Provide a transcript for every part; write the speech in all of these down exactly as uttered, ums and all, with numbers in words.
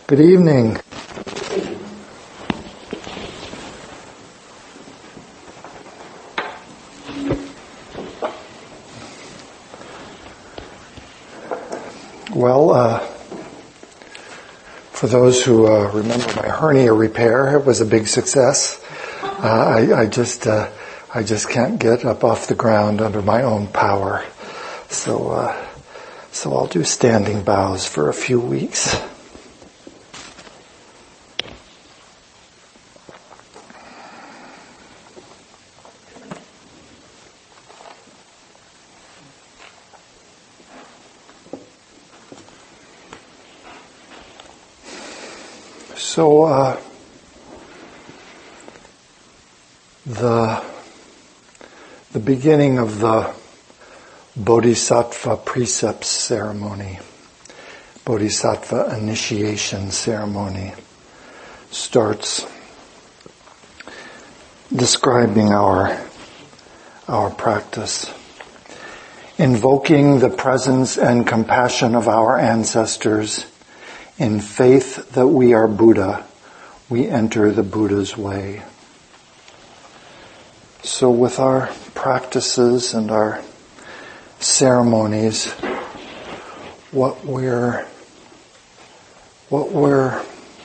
Good evening. Well, uh, for those who uh, remember my hernia repair, it was a big success. Uh, I, I just, uh, I just can't get up off the ground under my own power. So, uh, so I'll do standing bows for a few weeks. So, uh, the, the beginning of the Bodhisattva precepts ceremony, Bodhisattva initiation ceremony, starts describing our, our practice. Invoking the presence and compassion of our ancestors, in faith that we are Buddha, we enter the Buddha's way. So with our practices and our ceremonies, what we're, what we're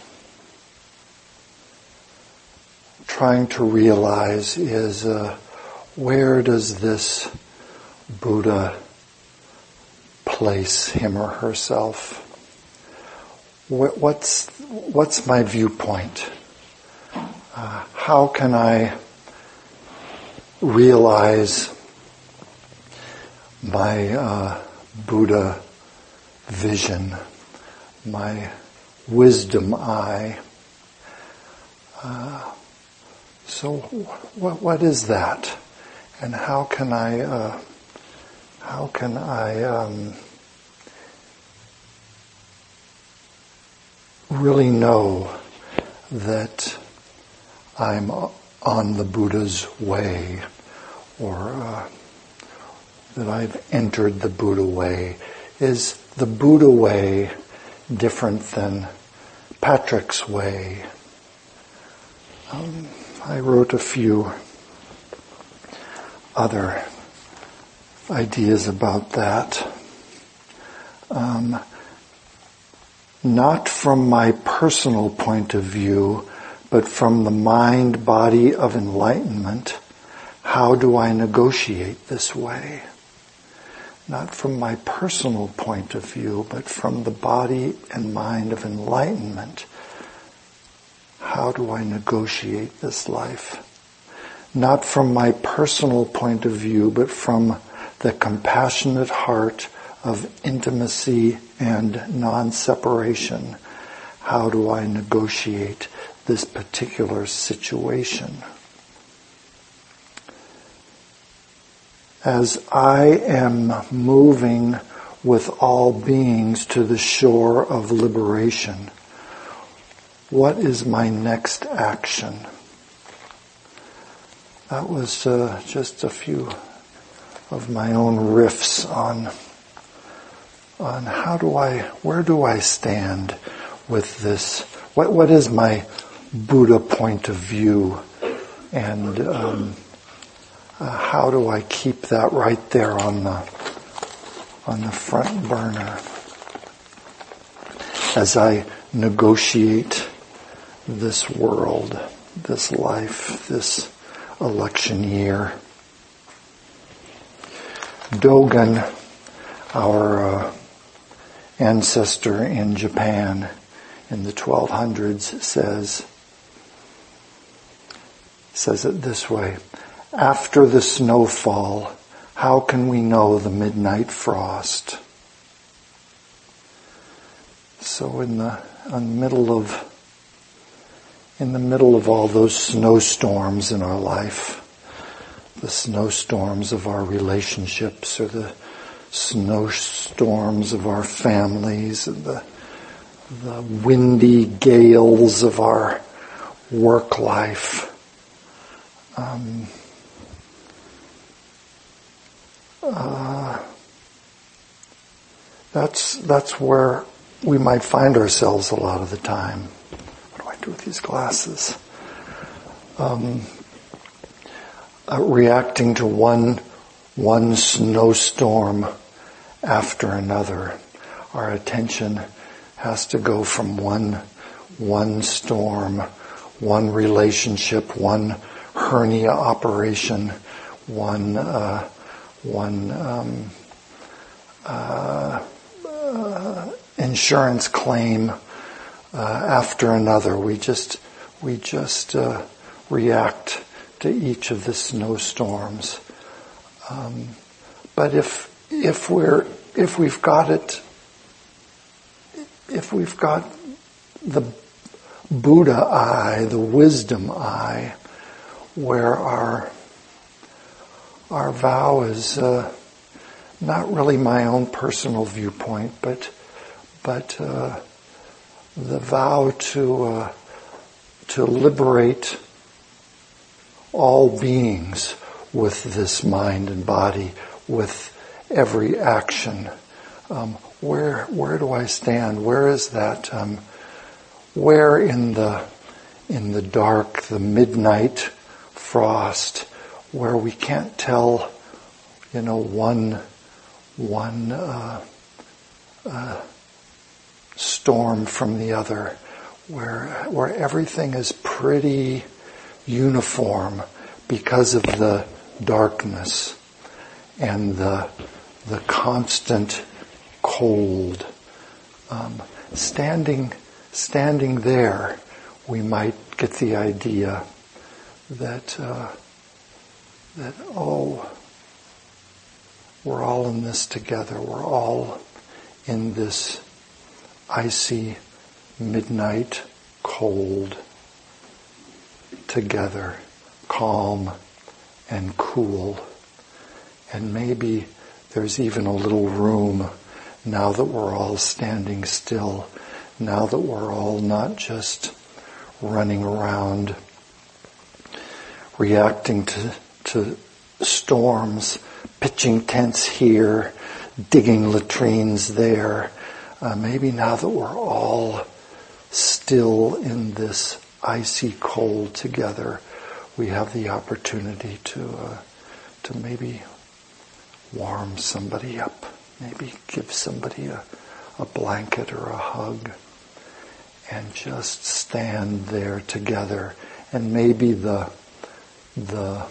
trying to realize is, uh, where does this Buddha place him or herself? What's, what's my viewpoint? Uh, how can I realize my uh, Buddha vision, my wisdom eye? Uh, so, what what is that, and how can I uh, how can I um, really know that I'm on the Buddha's way, or uh, that I've entered the Buddha way? Is the Buddha way different than Patrick's way? Um, I wrote a few other ideas about that. Um, Not from my personal point of view, but from the mind-body of enlightenment, how do I negotiate this way? Not from my personal point of view, but from the body and mind of enlightenment, how do I negotiate this life? Not from my personal point of view, but from the compassionate heart of intimacy and non-separation. How do I negotiate this particular situation? As I am moving with all beings to the shore of liberation, what is my next action? That was uh, just a few of my own riffs on on how do I, where do I stand with this? What, what is my Buddha point of view? And um, uh, how do I keep that right there on the, on the front burner as I negotiate this world, this life, this election year? Dogen, our uh, ancestor in Japan in the twelve hundreds, says says it this way: after the snowfall, how can we know the midnight frost? So in the, in the middle of in the middle of all those snowstorms in our life, the snowstorms of our relationships, or the snowstorms of our families, and the, the windy gales of our work life. Um, uh, that's that's where we might find ourselves a lot of the time. What do I do with these glasses? Um, uh, reacting to one one snowstorm after another. Our attention has to go from one one storm, one relationship, one hernia operation, one uh, one um, uh, uh, insurance claim uh, after another. We just we just uh, react to each of the snowstorms. Um, but if if we're if we've got it, if we've got the Buddha eye, the wisdom eye, where our our vow is uh, not really my own personal viewpoint, but but uh, the vow to uh, to liberate all beings with this mind and body, with every action. Um, where where do I stand? Where is that? Um, where in the in the dark, the midnight frost, where we can't tell, you know, one one uh, uh, storm from the other, where where everything is pretty uniform because of the darkness and the the constant cold. Um, standing standing there, we might get the idea that uh, that oh, we're all in this together. We're all in this icy midnight cold together, calm and cool. And maybe there's even a little room now that we're all standing still, now that we're all not just running around reacting to, to storms, pitching tents here, digging latrines there. Uh, maybe now that we're all still in this icy cold together, we have the opportunity to uh, to maybe warm somebody up, maybe give somebody a, a blanket or a hug, and just stand there together. And maybe the the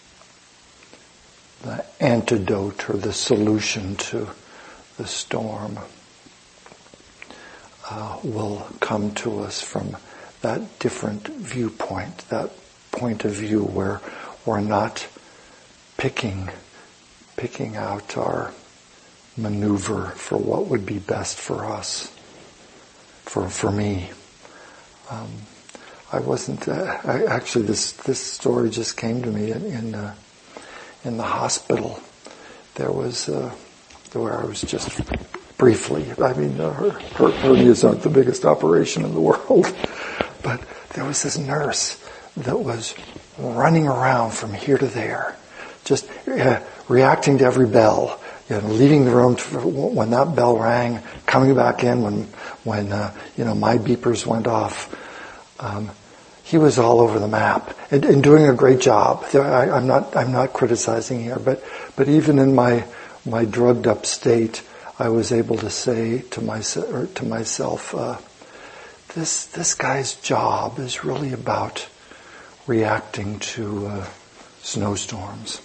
the antidote or the solution to the storm uh, will come to us from that different viewpoint, that point of view where we're not picking picking out our maneuver for what would be best for us, for for me. Um, I wasn't. Uh, I, actually, this this story just came to me in in, uh, in the hospital. There was uh, where I was just briefly. I mean, uh, her, her hernias aren't the biggest operation in the world, but there was this nurse that was running around from here to there, just uh, reacting to every bell. You know, leaving the room to, when that bell rang, coming back in when when uh, you know my beepers went off. Um, he was all over the map and, and doing a great job. I, I'm not I'm not criticizing here, but but even in my my drugged up state, I was able to say to myself or to myself, uh, this this guy's job is really about reacting to uh, snowstorms.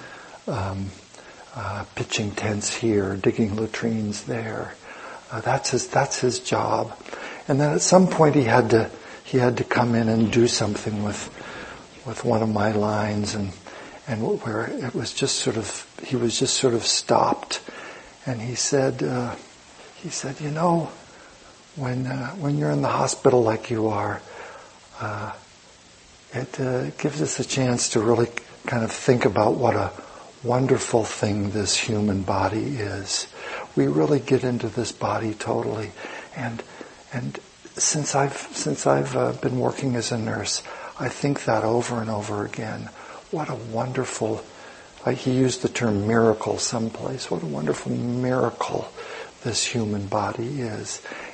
Um, Uh, pitching tents here, digging latrines there. Uh, that's his. That's his job. And then at some point he had to he had to come in and do something with with one of my lines, and and where it was just sort of he was just sort of stopped, and he said uh, he said you know when uh, when you're in the hospital like you are, uh, it uh, gives us a chance to really kind of think about what a wonderful thing this human body is. We really get into this body totally, and and since I've since I've uh, been working as a nurse, I think that over and over again. What a wonderful! Uh, he used the term miracle someplace. What a wonderful miracle this human body is,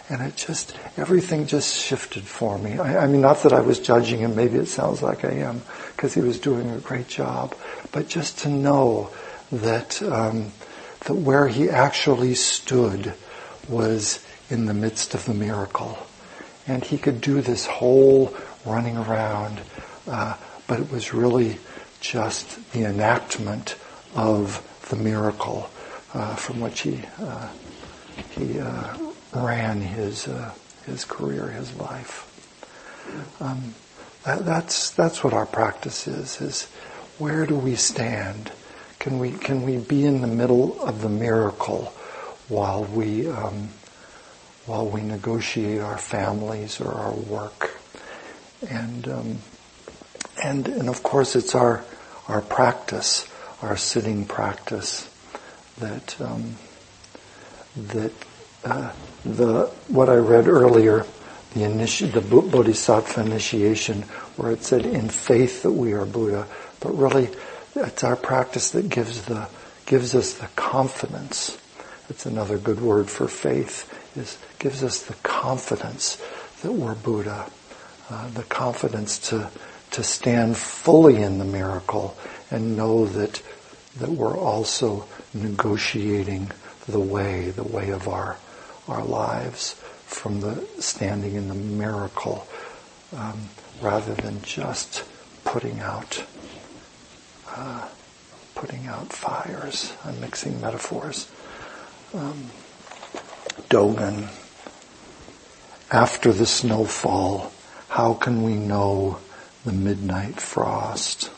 And it just, everything just shifted for me. I, I mean, not that I was judging him, maybe it sounds like I am, because he was doing a great job, but just to know that, um, that where he actually stood was in the midst of the miracle. And he could do this whole running around, uh, but it was really just the enactment of the miracle uh, from which he uh, he uh, ran his uh, his career, his life. Um, that, that's that's what our practice is. Is where do we stand? Can we can we be in the middle of the miracle while we um, while we negotiate our families or our work? And um, and and of course, it's our our practice, our sitting practice, that um, that uh, the what I read earlier, the initi- the Bodhisattva initiation, where it said in faith that we are Buddha, but really it's our practice that gives the gives us the confidence. It's another good word for faith. Is gives us the confidence that we're Buddha, uh, the confidence to to stand fully in the miracle and know that that we're also negotiating the way, the way of our our lives from the standing in the miracle, um, rather than just putting out uh, putting out fires. I'm mixing metaphors. Um, Dogen. After the snowfall, how can we know the midnight frost?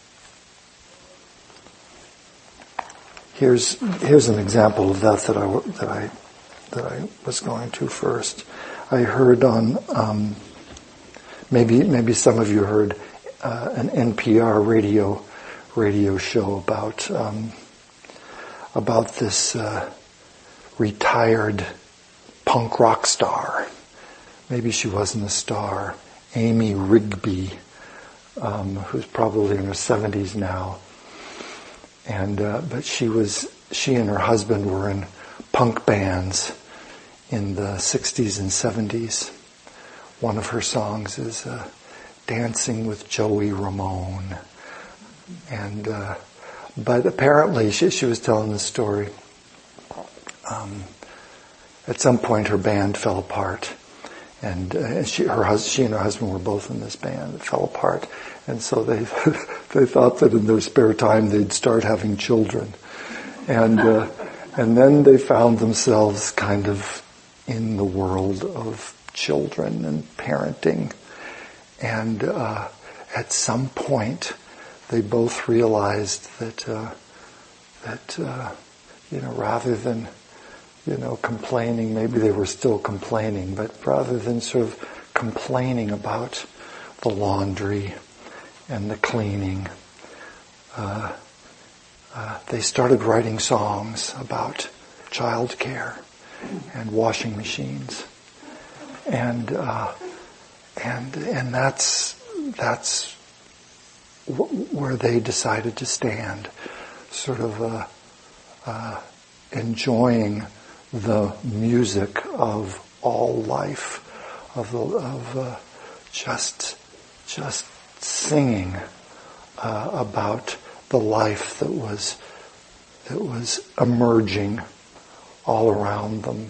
Here's here's an example of that that I that I that I was going to first. I heard on um, maybe maybe some of you heard uh, an N P R radio radio show about um, about this uh, retired punk rock star. Maybe she wasn't a star. Amy Rigby, um, who's probably in her seventies now. And uh, but she was she and her husband were in punk bands in the sixties and seventies. One of her songs is uh, "Dancing with Joey Ramone," and uh, but apparently she, she was telling the story. Um, at some point, her band fell apart, and uh, she, her hus- she and her husband were both in this band. It fell apart. And so they they thought that in their spare time they'd start having children, and uh, and then they found themselves kind of in the world of children and parenting, and uh, at some point they both realized that uh, that uh, you know rather than you know complaining, maybe they were still complaining, but rather than sort of complaining about the laundry and the cleaning, uh, uh, they started writing songs about childcare and washing machines, and uh, and and that's that's w- where they decided to stand, sort of uh, uh, enjoying the music of all life, of the of uh, just just. singing uh, about the life that was that was emerging all around them,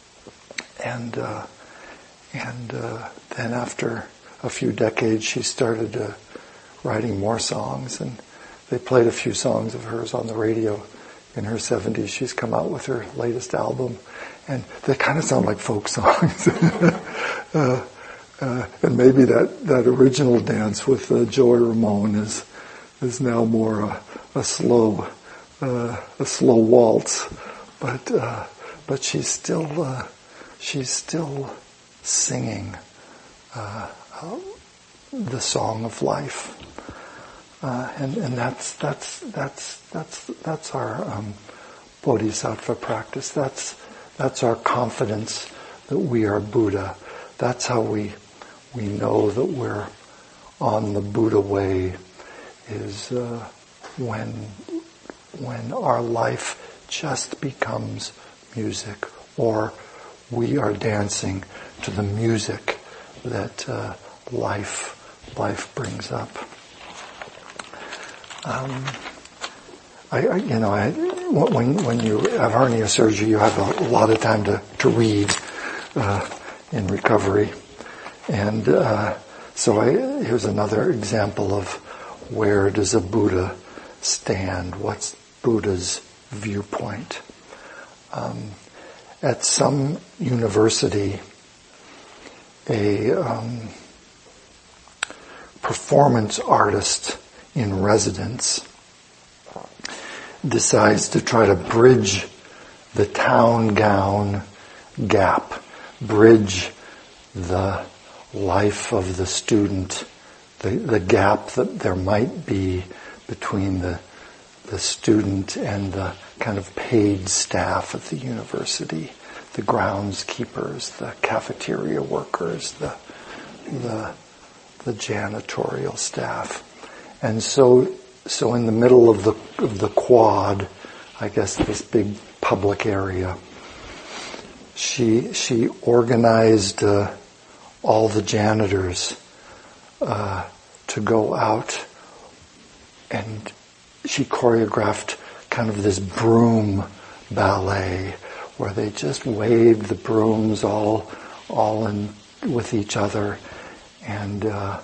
and uh, and uh, then after a few decades, she started uh, writing more songs, and they played a few songs of hers on the radio. In her seventies, she's come out with her latest album, and they kind of sound like folk songs. uh, Uh, and maybe that, that original dance with uh, Joey Ramone is is now more a, a slow uh, a slow waltz, but uh, but she's still uh, she's still singing uh, uh, the song of life, uh, and and that's that's that's that's that's our um, Bodhisattva practice. That's that's our confidence that we are Buddha. That's how we. We know that we're on the Buddha way, is uh, when when our life just becomes music, or we are dancing to the music that uh, life life brings up. Um, I, I, you know, I, when when you have hernia surgery, you have a lot of time to to read uh, in recovery, and uh, so I, here's another example of where does a Buddha stand? What's Buddha's viewpoint? Um, at some university, a um, performance artist in residence decides to try to bridge the town gown gap, bridge the life of the student, the, the gap that there might be between the the student and the kind of paid staff at the university, the groundskeepers, the cafeteria workers, the the the janitorial staff. And so so in the middle of the of the quad, I guess this big public area, she she organized uh, all the janitors uh, to go out, and she choreographed kind of this broom ballet where they just waved the brooms all all in with each other, and uh,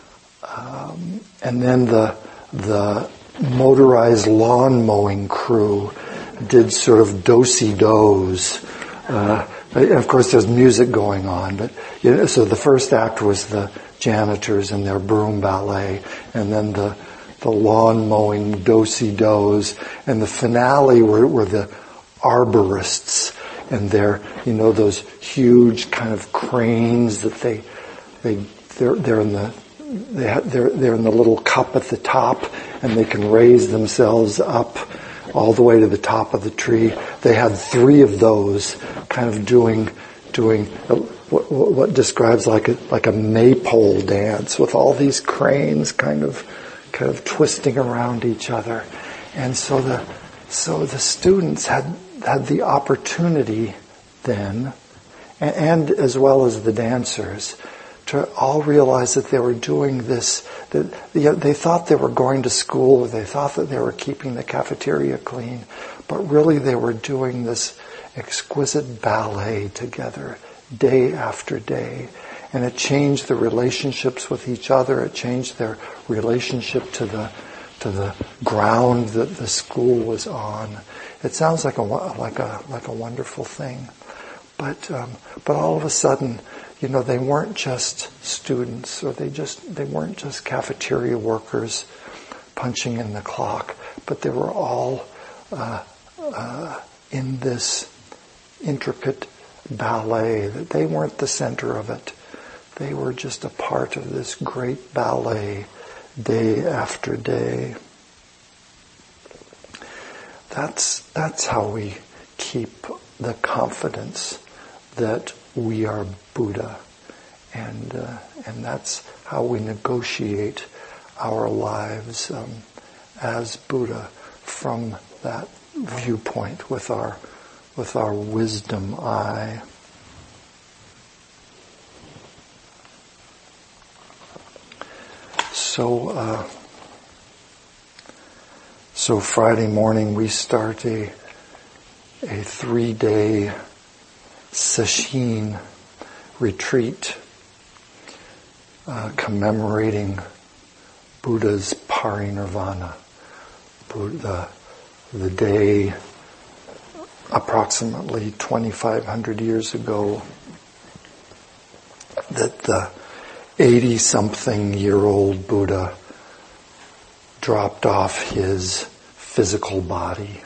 um, and then the the motorized lawn mowing crew did sort of do-si-dos. Uh, of course, there's music going on, but you know, so the first act was the janitors and their broom ballet, and then the the lawn mowing do-si-dos, and the finale were, were the arborists and their, you know, those huge kind of cranes that they they they're they're in the they ha, they're they're in the little cup at the top, and they can raise themselves up all the way to the top of the tree. They had three of those, kind of doing doing what, what describes like a like a maypole dance with all these cranes kind of. kind of twisting around each other. And so the so the students had had the opportunity then, and, and as well as the dancers, to all realize that they were doing this, that you know, they thought they were going to school, or they thought that they were keeping the cafeteria clean, but really they were doing this exquisite ballet together, day after day. And it changed the relationships with each other. It changed their relationship to the to the ground that the school was on. It sounds like a like a like a wonderful thing, but um, but all of a sudden, you know, they weren't just students, or they just they weren't just cafeteria workers punching in the clock, but they were all uh, uh, in this intricate ballet. That they weren't the center of it. They were just a part of this great ballet, day after day. That's that's how we keep the confidence that we are Buddha, and uh, and that's how we negotiate our lives um, as Buddha from that viewpoint with our with our wisdom eye. So, uh, so Friday morning we start a a three-day sesshin retreat uh, commemorating Buddha's parinirvana, Buddha, the day approximately twenty-five hundred years ago that the eighty-something-year-old Buddha dropped off his physical body.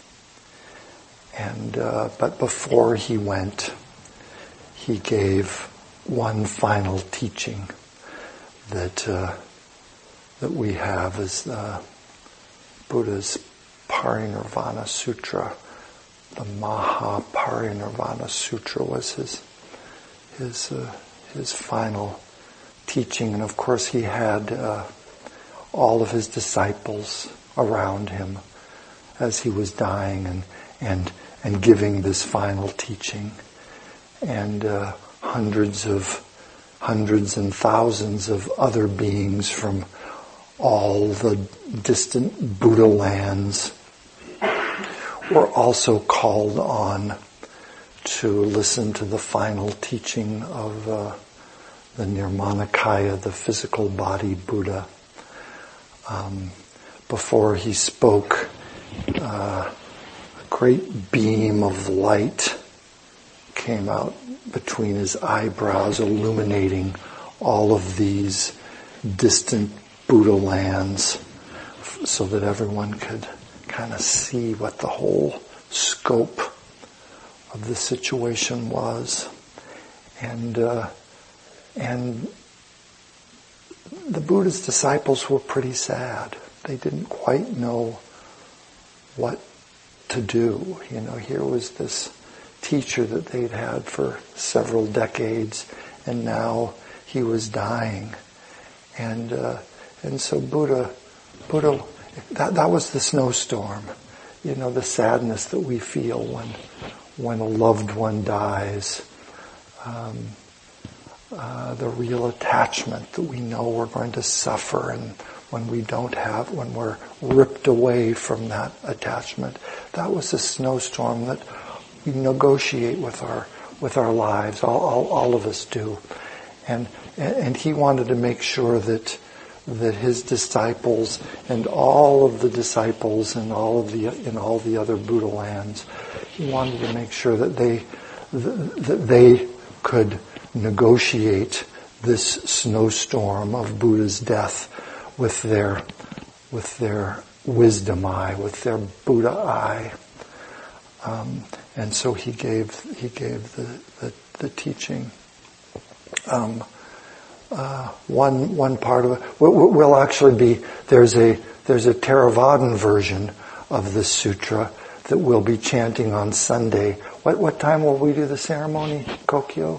And uh, but before he went, he gave one final teaching that uh, that we have as uh, Buddha's Parinirvana Sutra. The Mahaparinirvana Sutra was his his uh, his final teaching, and of course he had uh, all of his disciples around him as he was dying and and and giving this final teaching. and uh, hundreds of hundreds and thousands of other beings from all the distant Buddha lands were also called on to listen to the final teaching of uh, the Nirmanakaya, the physical body Buddha. Um, before he spoke, uh, a great beam of light came out between his eyebrows, illuminating all of these distant Buddha lands, so that everyone could kind of see what the whole scope of the situation was. And uh, and the Buddha's disciples were pretty sad. They didn't quite know what to do. You know, here was this teacher that they'd had for several decades, and now he was dying. And uh, and so Buddha, Buddha, that that was the snowstorm. You know, the sadness that we feel when when a loved one dies. Um, uh, the real attachment that we know we're going to suffer, and when we don't have, when we're ripped away from that attachment. That was a snowstorm that we negotiate with our with our lives. All all, all of us do, and and he wanted to make sure that that his disciples and all of the disciples and all of the in all the other Buddha lands, he wanted to make sure that they that they could negotiate this snowstorm of Buddha's death with their with their wisdom eye, with their Buddha eye. Um, and so he gave he gave the the, the teaching. Um, uh, one one part of it will, will actually be there's a there's a Theravadan version of this sutra that we'll be chanting on Sunday. What what time will we do the ceremony, Kokyo?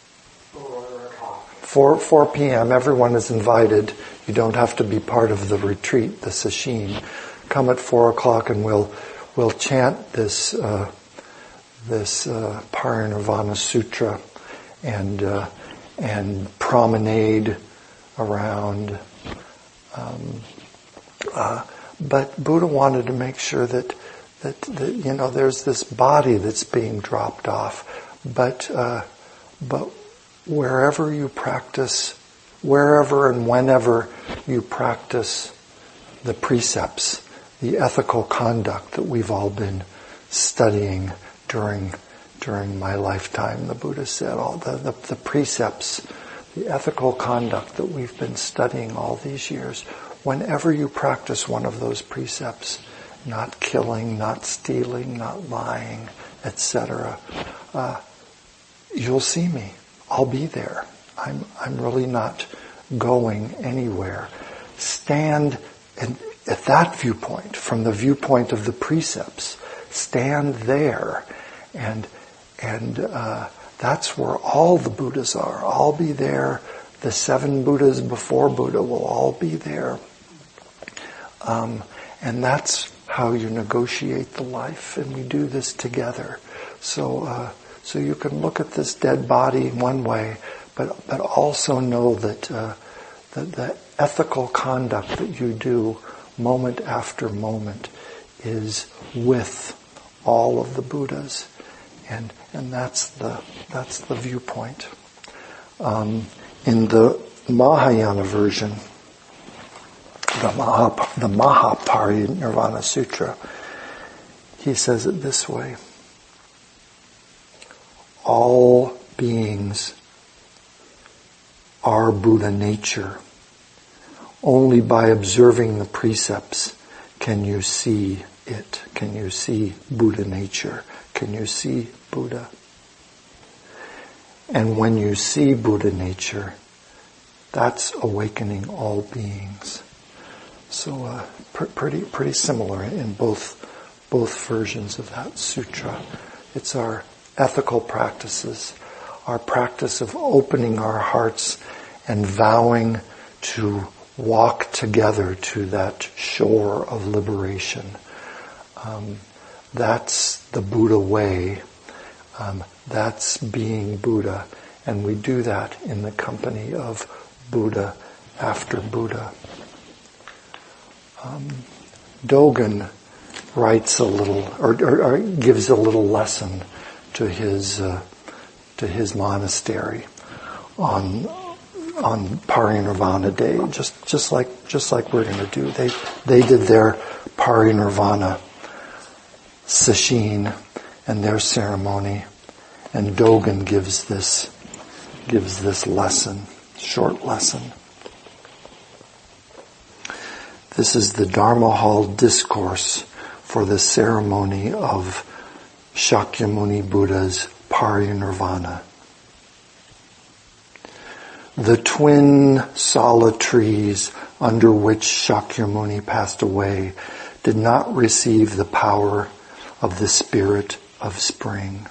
Four four p.m. Everyone is invited. You don't have to be part of the retreat, the sesshin. Come at four o'clock, and we'll we'll chant this uh, this uh, Parinirvana Sutra, and uh, and promenade around. Um, uh, but Buddha wanted to make sure that, that that you know there's this body that's being dropped off, but uh, but wherever you practice, wherever and whenever you practice the precepts, the ethical conduct that we've all been studying during during my lifetime, the Buddha said, all the, the, the precepts, the ethical conduct that we've been studying all these years, whenever you practice one of those precepts, not killing, not stealing, not lying, et cetera, uh, you'll see me. I'll be there. I'm I'm really not going anywhere. Stand and at that viewpoint, from the viewpoint of the precepts, stand there, and and uh, that's where all the Buddhas are. I'll be there. The seven Buddhas before Buddha will all be there, um, and that's how you negotiate the life. And we do this together. So uh, so you can look at this dead body one way, but but also know that uh, that the ethical conduct that you do moment after moment is with all of the Buddhas, and and that's the that's the viewpoint. Um, in the Mahayana version, the Maha, the Mahaparinirvana Sutra, he says it this way: all beings are Buddha nature. Only by observing the precepts can you see it. Can you see Buddha nature? Can you see Buddha? And when you see Buddha nature, that's awakening all beings. So uh, pr- pretty pretty similar in both both versions of that sutra. It's our ethical practices, our practice of opening our hearts and vowing to walk together to that shore of liberation. Um, that's the Buddha way. Um, That's being Buddha. And we do that in the company of Buddha after Buddha. Um, Dogen writes a little, or, or, or gives a little lesson to his uh, to his monastery on on Parinirvana Day, just just like just like we're going to do. They they did their Parinirvana sesshin and their ceremony, and Dogen gives this gives this lesson, short lesson. This is the Dharma Hall discourse for the ceremony of Shakyamuni Buddha's Parinirvana. The twin sala trees under which Shakyamuni passed away did not receive the power of the spirit of spring.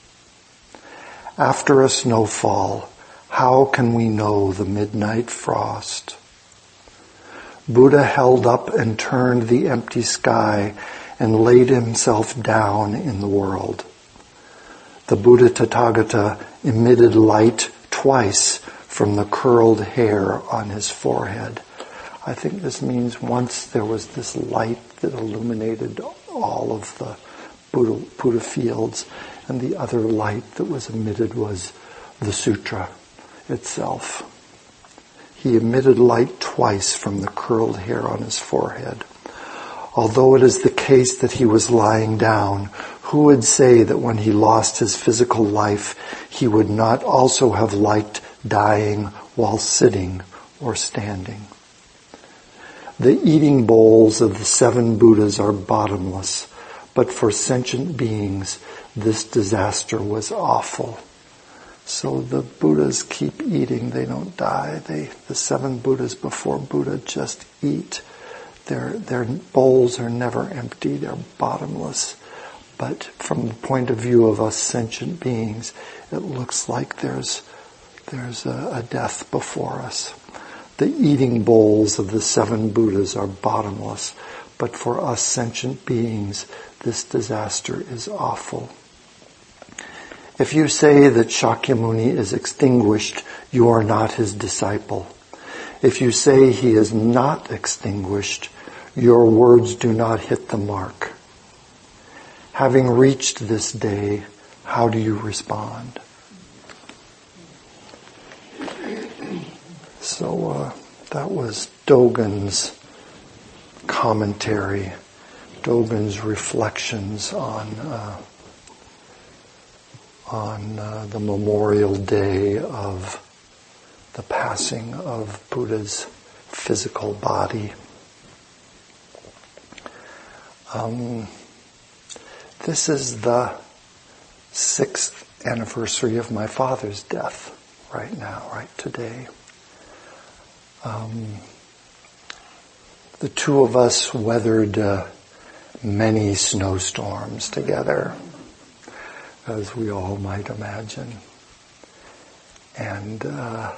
After a snowfall, how can we know the midnight frost? Buddha held up and turned the empty sky and laid himself down in the world. The Buddha Tathagata emitted light twice from the curled hair on his forehead. I think this means once there was this light that illuminated all of the Buddha, Buddha fields, and the other light that was emitted was the sutra itself. He emitted light twice from the curled hair on his forehead. Although it is the case that he was lying down, who would say that when he lost his physical life, he would not also have liked dying while sitting or standing? The eating bowls of the seven Buddhas are bottomless, but for sentient beings, this disaster was awful. So the Buddhas keep eating, they don't die. They, the seven Buddhas before Buddha just eat. Their, their bowls are never empty, they're bottomless. But from the point of view of us sentient beings, it looks like there's, there's a, a death before us. The eating bowls of the seven Buddhas are bottomless, but for us sentient beings, this disaster is awful. If you say that Shakyamuni is extinguished, you are not his disciple. If you say he is not extinguished, your words do not hit the mark. Having reached this day, how do you respond? So uh, that was Dogen's commentary, Dogen's reflections on uh, on uh, the memorial day of the passing of Buddha's physical body. Um, this is the sixth anniversary of my father's death right now, right today. Um, the two of us weathered uh, many snowstorms together, as we all might imagine. And uh,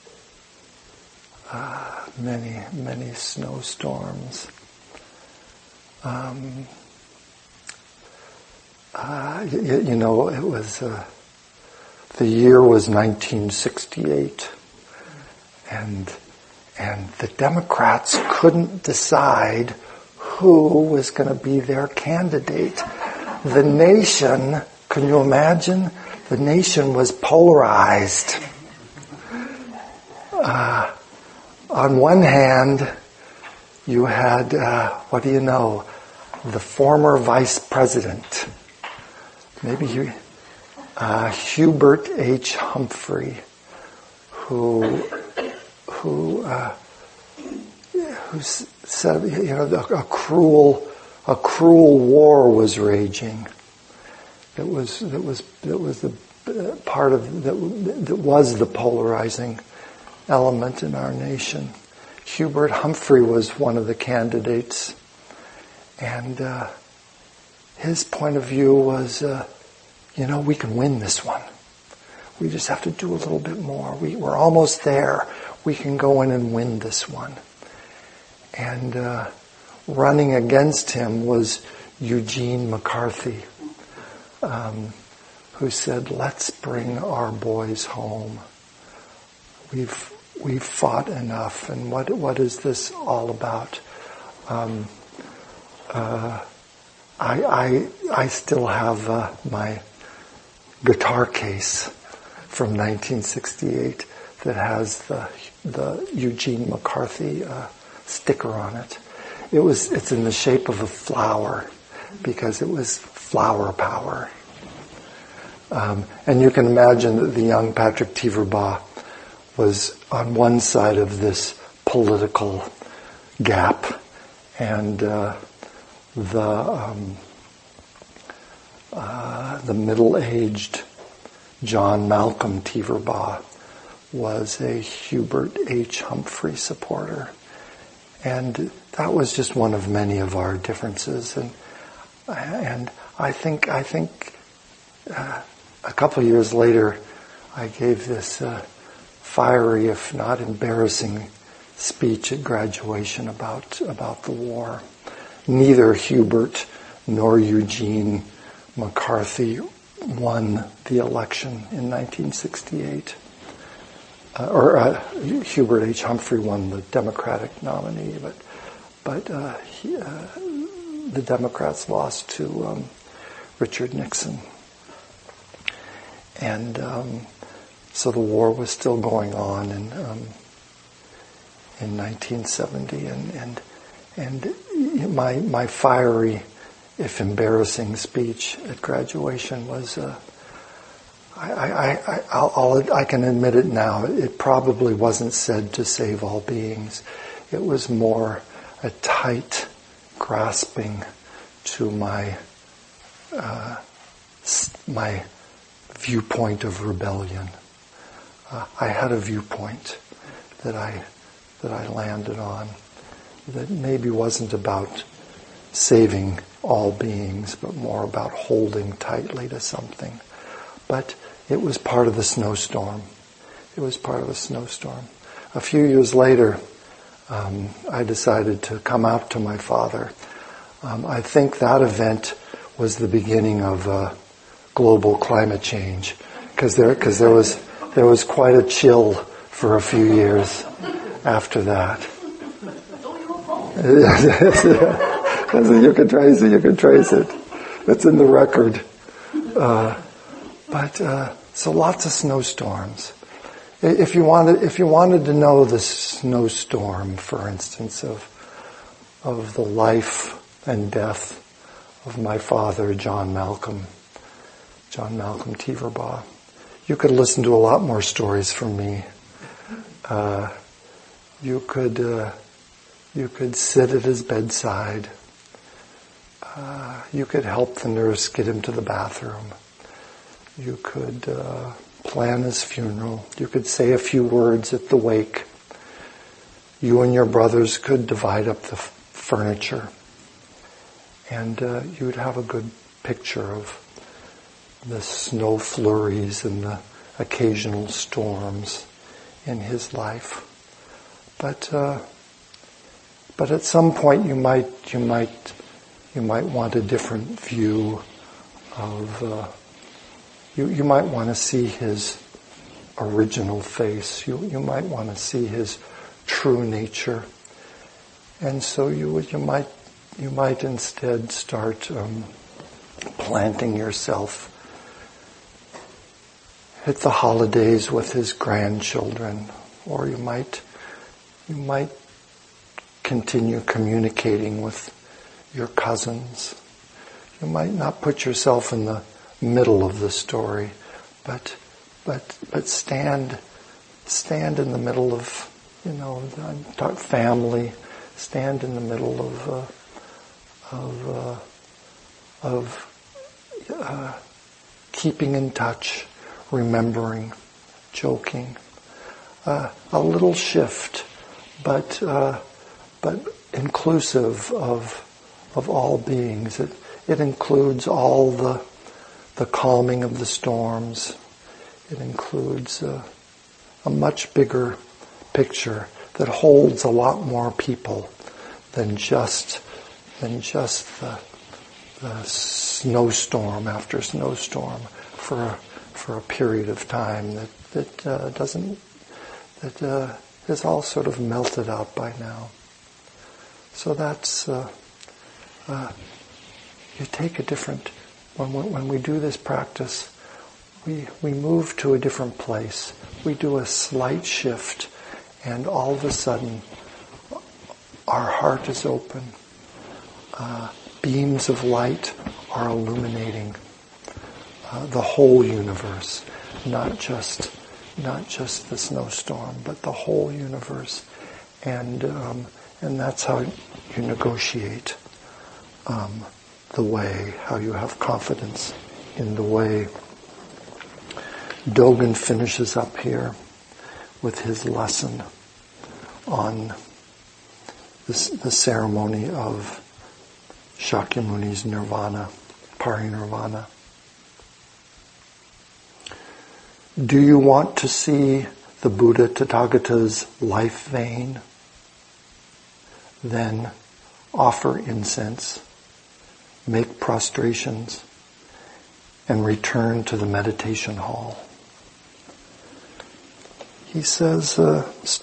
uh, many, many snowstorms. Um, uh, you, you know, it was, uh, the year was nineteen sixty-eight, and and the Democrats couldn't decide who was going to be their candidate. The nation, can you imagine? The nation was polarized. Uh, on one hand, you had, uh, what do you know, the former vice president, maybe he, uh, Hubert H. Humphrey, who, who, uh, who said, you know, a cruel, a cruel war was raging. It was, it was, it was the part of that, that was the polarizing element in our nation. Hubert Humphrey was one of the candidates, and uh, his point of view was, uh, you know, we can win this one. We just have to do a little bit more. We, we're almost there. We can go in and win this one. And uh, running against him was Eugene McCarthy, um, who said, let's bring our boys home. We've, we've fought enough, and what, what is this all about? Um, uh, I, I, I still have uh, my guitar case from nineteen sixty-eight that has the, the Eugene McCarthy uh, sticker on it. It was, it's in the shape of a flower because it was flower power. Um, and you can imagine that the young Patrick Teeverbaugh was on one side of this political gap, and uh, the um, uh, the middle-aged John Malcolm Teeverbaugh was a Hubert H. Humphrey supporter, and that was just one of many of our differences. And and I think I think. Uh, A couple of years later, I gave this uh, fiery, if not embarrassing, speech at graduation about about the war. Neither Hubert nor Eugene McCarthy won the election in nineteen sixty-eight. Uh, or uh, Hubert H. Humphrey won the Democratic nominee, but but uh, he, uh, the Democrats lost to um, Richard Nixon. And um, so the war was still going on in um, in nineteen seventy, and and and my my fiery, if embarrassing, speech at graduation was uh, I I I I'll, I'll, I can admit it now. It probably wasn't said to save all beings. It was more a tight grasping to my uh, my. viewpoint of rebellion. Uh, I had a viewpoint that I that I landed on that maybe wasn't about saving all beings, but more about holding tightly to something. But it was part of the snowstorm. It was part of the snowstorm. A few years later, um, I decided to come out to my father. Um, I think that event was the beginning of uh, global climate change, because there, because there was, there was quite a chill for a few years after that. You can trace it. You can trace it. It's in the record. Uh, but uh, so lots of snowstorms. If you wanted, if you wanted to know the snowstorm, for instance, of of the life and death of my father, John Malcolm. John Malcolm Teeverbaugh. You could listen to a lot more stories from me. Uh, you could uh, you could sit at his bedside. Uh, you could help the nurse get him to the bathroom. You could uh, plan his funeral. You could say a few words at the wake. You and your brothers could divide up the f- furniture, and uh, you would have a good picture of the snow flurries and the occasional storms in his life. But uh, but at some point you might you might you might want a different view of uh, you you might want to see his original face. You you might want to see his true nature, and so you you might you might instead start um, planting yourself at the holidays with his grandchildren, or you might you might continue communicating with your cousins. You might not put yourself in the middle of the story, but but but stand stand in the middle of, you know, the family. Stand in the middle of uh, of uh, of uh, keeping in touch. Remembering, joking, uh, a little shift, but uh, but inclusive of of all beings. It it includes all the the calming of the storms. It includes uh, a much bigger picture that holds a lot more people than just than just the, the snowstorm after snowstorm, for a, for a period of time that that uh, doesn't that uh, is all sort of melted out by now. So that's uh, uh, you take a different when we, when we do this practice, we we move to a different place. We do a slight shift, and all of a sudden, our heart is open. Uh, beams of light are illuminating uh, the whole universe, not just not just the snowstorm, but the whole universe, and um, and that's how you negotiate um, the way, how you have confidence in the way. Dogen finishes up here with his lesson on this, the ceremony of Shakyamuni's nirvana, parinirvana. Do you want to see the Buddha Tathagata's life vein? Then offer incense, make prostrations, and return to the meditation hall. He says, uh,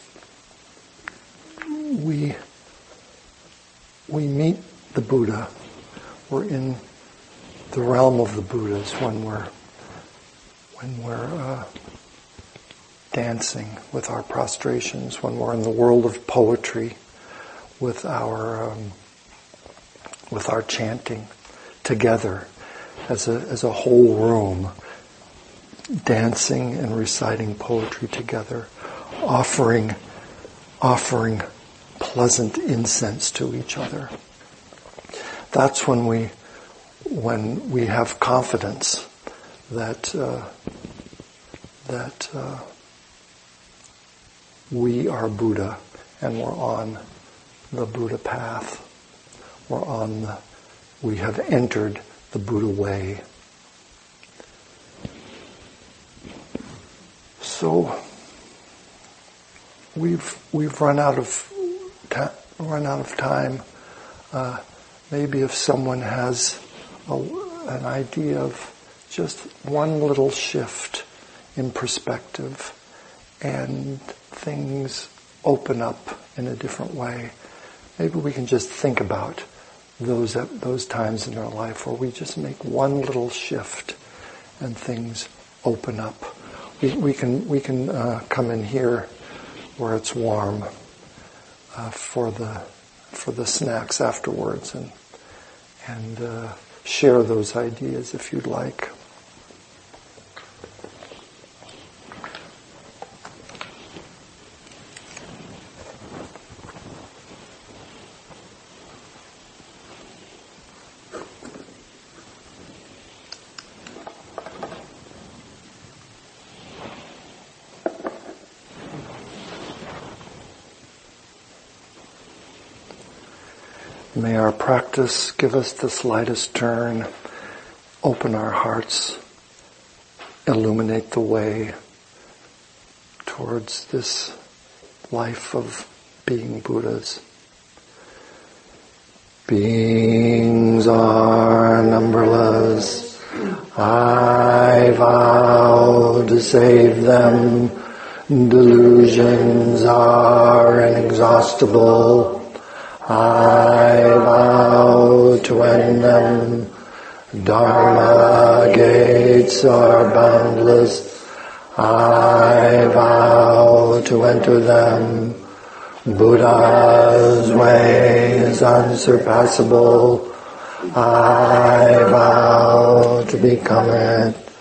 we we meet the Buddha. We're in the realm of the Buddhas when we're when we're uh, dancing with our prostrations, when we're in the world of poetry with our um, with our chanting together as a as a whole room, dancing and reciting poetry together, offering offering pleasant incense to each other. That's when we when we have confidence that uh, that uh, we are Buddha and we're on the Buddha path. We're on the, we have entered the Buddha way. So we've we've run out of ta- run out of time. Uh, maybe if someone has a, an idea of just one little shift in perspective, and things open up in a different way. Maybe we can just think about those those times in our life where we just make one little shift, and things open up. We, we can we can uh, come in here where it's warm uh, for the for the snacks afterwards, and and uh, share those ideas if you'd like. May our practice give us the slightest turn, open our hearts, illuminate the way towards this life of being Buddhas. Beings are numberless. I vow to save them. Delusions are inexhaustible. I vow to end them. Dharma gates are boundless. I vow to enter them. Buddha's way is unsurpassable. I vow to become it.